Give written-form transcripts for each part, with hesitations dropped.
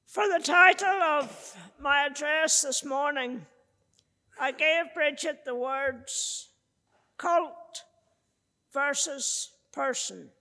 For the title of my address this morning, I gave Bridget the words cult versus person.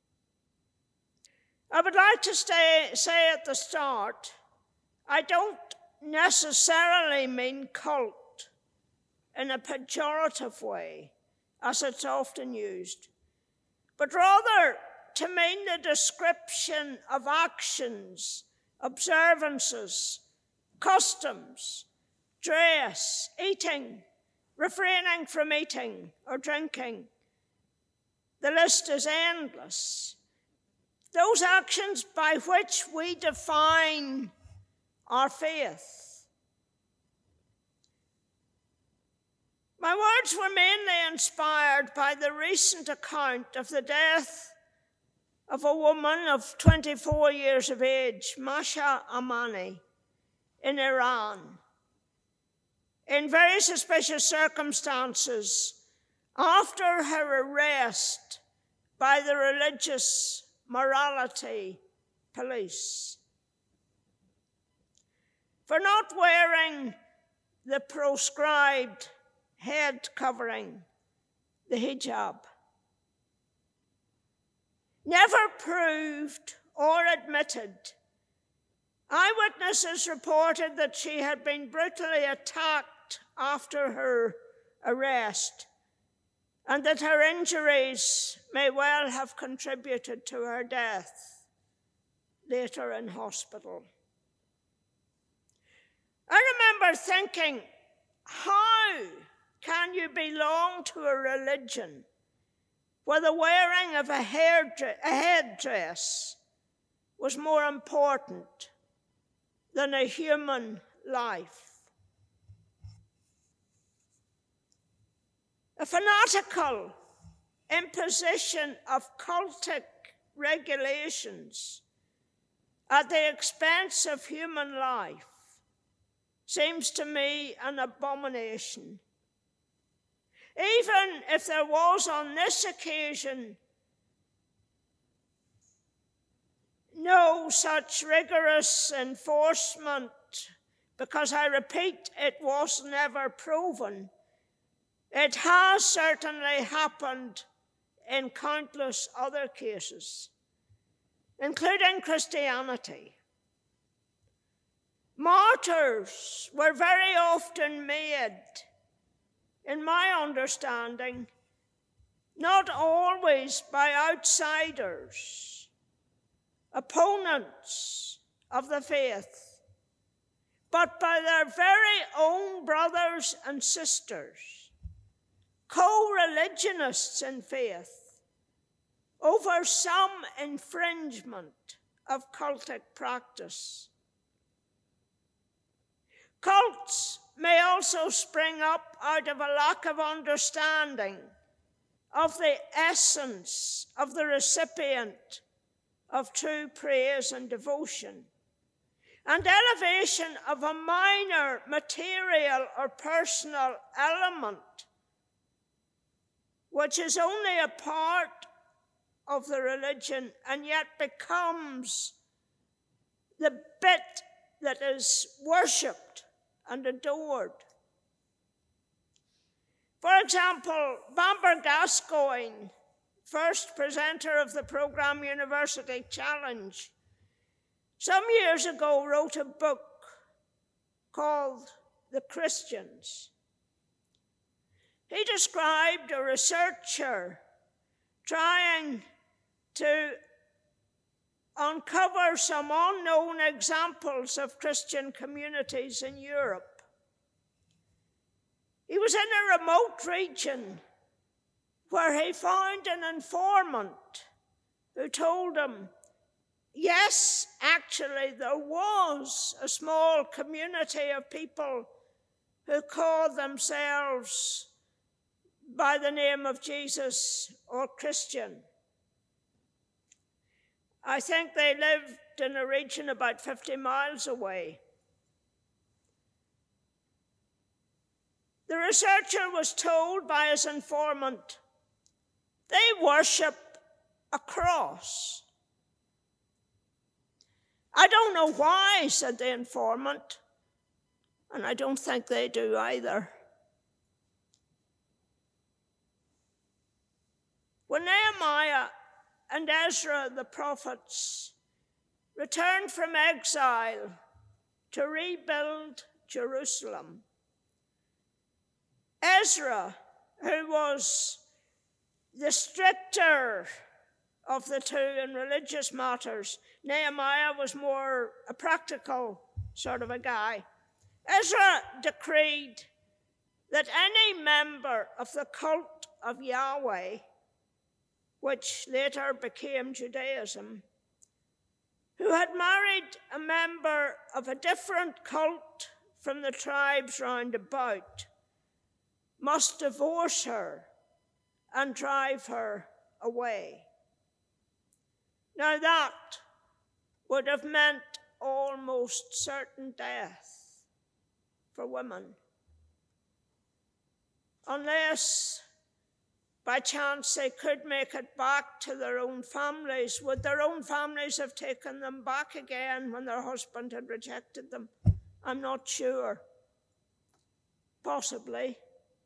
I would like to say at the start, I don't necessarily mean cult in a pejorative way, as it's often used, but rather to mean the description of actions, observances, customs, dress, eating, refraining from eating or drinking. The list is endless. Those actions by which we define our faith. My words were mainly inspired by the recent account of the death of a woman of 24 years of age, Mahsa Amini, in Iran, in very suspicious circumstances after her arrest by the religious morality police for not wearing the proscribed head covering, the hijab. Never proved or admitted, eyewitnesses reported that she had been brutally attacked after her arrest and that her injuries may well have contributed to her death later in hospital. I remember thinking, how can you belong to a religion where the wearing of a headdress was more important than a human life? A fanatical imposition of cultic regulations at the expense of human life seems to me an abomination. Even if there was on this occasion no such rigorous enforcement, because I repeat, it was never proven, it has certainly happened in countless other cases, including Christianity. Martyrs were very often made, in my understanding, not always by outsiders, opponents of the faith, but by their very own brothers and sisters, co-religionists in faith, over some infringement of cultic practice. Cults may also spring up out of a lack of understanding of the essence of the recipient of true praise and devotion, and elevation of a minor material or personal element, which is only a part of the religion and yet becomes the bit that is worshipped and adored. For example, Bamber Gascoigne, first presenter of the Programme University Challenge, some years ago wrote a book called The Christians. He described a researcher trying to uncover some unknown examples of Christian communities in Europe. He was in a remote region where he found an informant who told him, yes, actually there was a small community of people who called themselves by the name of Jesus or Christian. I think they lived in a region about 50 miles away. The researcher was told by his informant, they worship a cross. I I don't know why, said the informant, and I don't think they do either. When Nehemiah and Ezra, the prophets, returned from exile to rebuild Jerusalem, Ezra, who was the stricter of the two in religious matters, Nehemiah was more a practical sort of a guy. Ezra decreed that any member of the cult of Yahweh, which later became Judaism, who had married a member of a different cult from the tribes round about, must divorce her and drive her away. Now that would have meant almost certain death for women, unless by chance they could make it back to their own families. Would their own families have taken them back again when their husband had rejected them? I'm not sure. Possibly.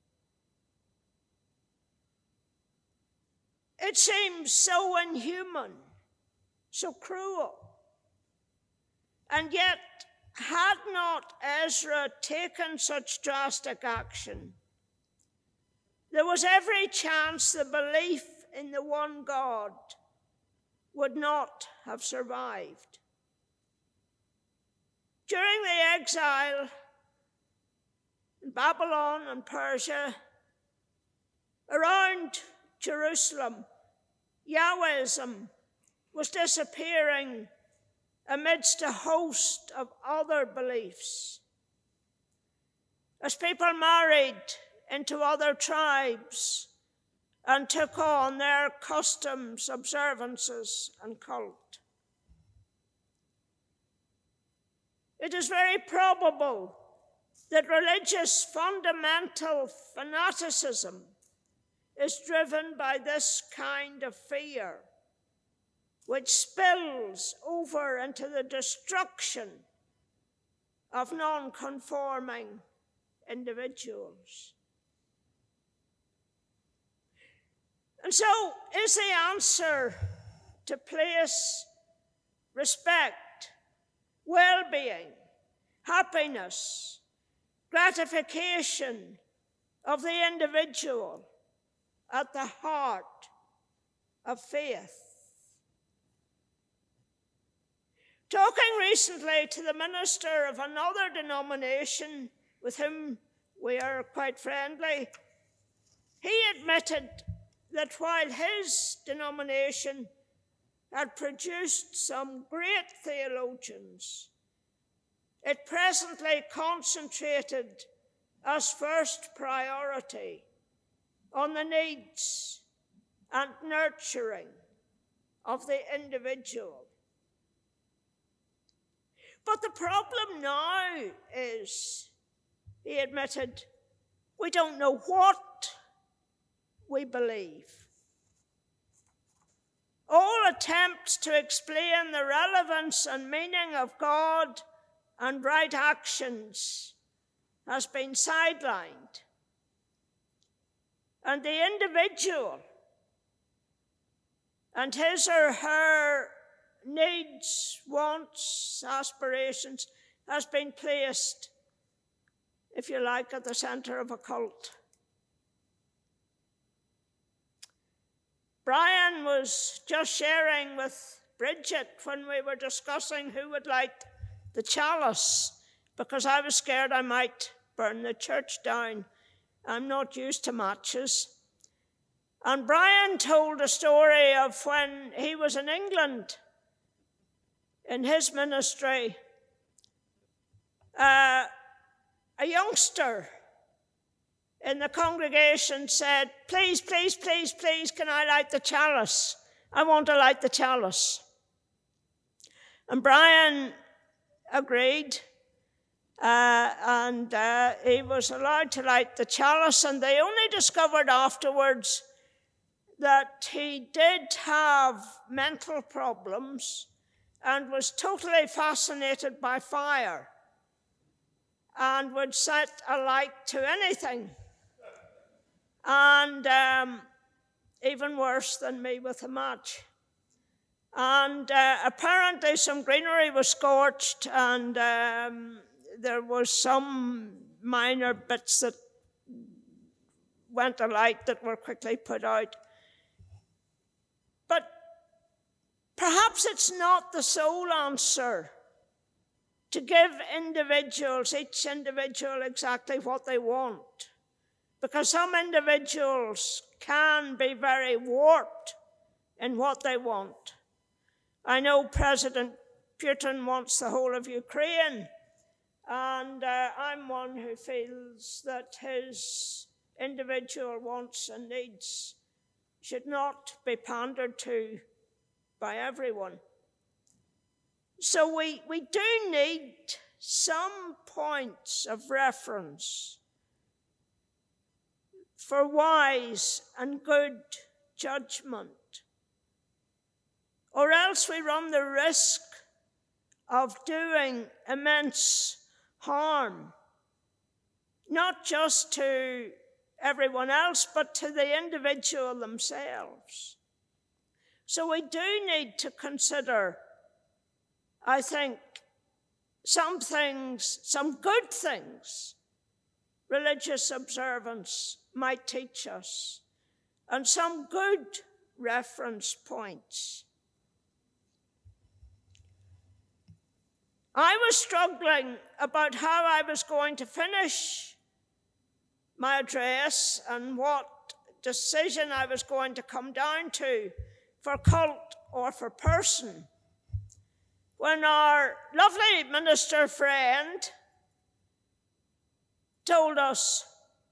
It seems so inhuman, so cruel. And yet, had not Ezra taken such drastic action, there was every chance the belief in the one God would not have survived. During the exile in Babylon and Persia, around Jerusalem, Yahwism was disappearing amidst a host of other beliefs. As people married into other tribes and took on their customs, observances, and cult. It is very probable that religious fundamental fanaticism is driven by this kind of fear, which spills over into the destruction of non-conforming individuals. And so is the answer to place respect, well-being, happiness, gratification of the individual at the heart of faith. Talking recently to the minister of another denomination with whom we are quite friendly, he admitted that while his denomination had produced some great theologians, it presently concentrated as first priority on the needs and nurturing of the individual. But the problem now is, he admitted, we don't know what we believe. All attempts to explain the relevance and meaning of God and right actions has been sidelined. And the individual and his or her needs, wants, aspirations has been placed, if you like, at the center of a cult. Brian was just sharing with Bridget when we were discussing who would light the chalice, because I was scared I might burn the church down. I'm not used to matches. And Brian told a story of when he was in England in his ministry. A youngster in the congregation said, please, please, please, please, can I light the chalice? I want to light the chalice. And Brian agreed, and he was allowed to light the chalice, and they only discovered afterwards that he did have mental problems and was totally fascinated by fire and would set alight to anything. And even worse than me with a match. And apparently some greenery was scorched, and there was some minor bits that went alight that were quickly put out. But perhaps it's not the sole answer to give each individual exactly what they want, because some individuals can be very warped in what they want. I know President Putin wants the whole of Ukraine, and I'm one who feels that his individual wants and needs should not be pandered to by everyone. So we do need some points of reference for wise and good judgment, or else we run the risk of doing immense harm, not just to everyone else, but to the individual themselves. So we do need to consider, I think, some good things religious observance might teach us, and some good reference points. I was struggling about how I was going to finish my address and what decision I was going to come down to for cult or for person, when our lovely minister friend told us,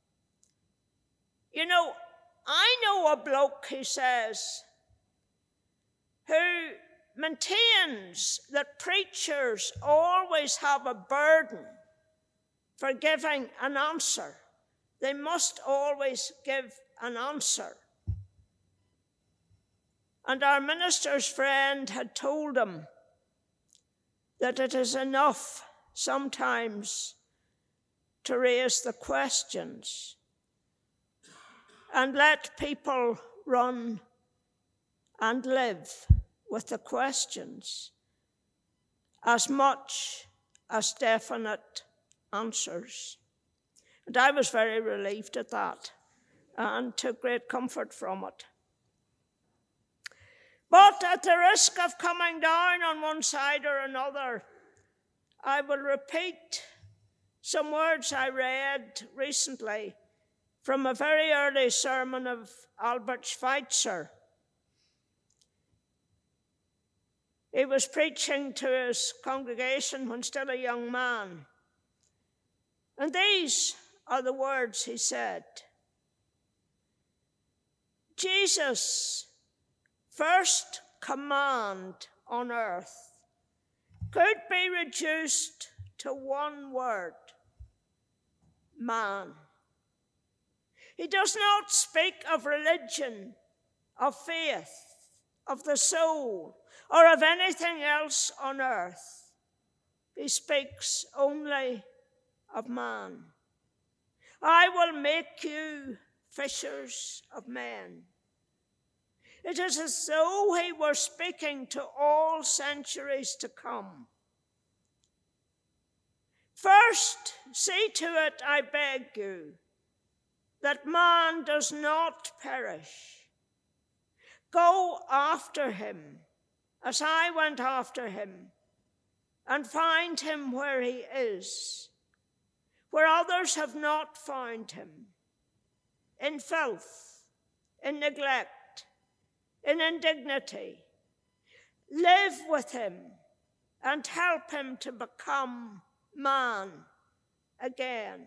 you know, I know a bloke, he says, who maintains that preachers always have a burden for giving an answer. They must always give an answer. And our minister's friend had told him that it is enough sometimes to raise the questions and let people run and live with the questions as much as definite answers. And I was very relieved at that and took great comfort from it. But at the risk of coming down on one side or another, I will repeat some words I read recently from a very early sermon of Albert Schweitzer. He was preaching to his congregation when still a young man. And these are the words he said. Jesus' first command on earth could be reduced to one word: man. He does not speak of religion, of faith, of the soul, or of anything else on earth. He speaks only of man. I will make you fishers of men. It is as though he were speaking to all centuries to come. First, see to it, I beg you, that man does not perish. Go after him, as I went after him, and find him where he is, where others have not found him, in filth, in neglect, in indignity. Live with him and help him to become man again.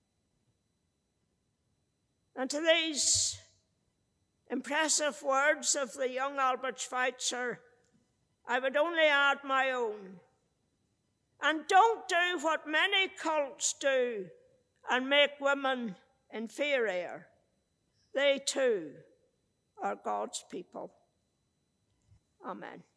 And to these impressive words of the young Albert Schweitzer, I would only add my own. And don't do what many cults do and make women inferior. They too are God's people. Amen.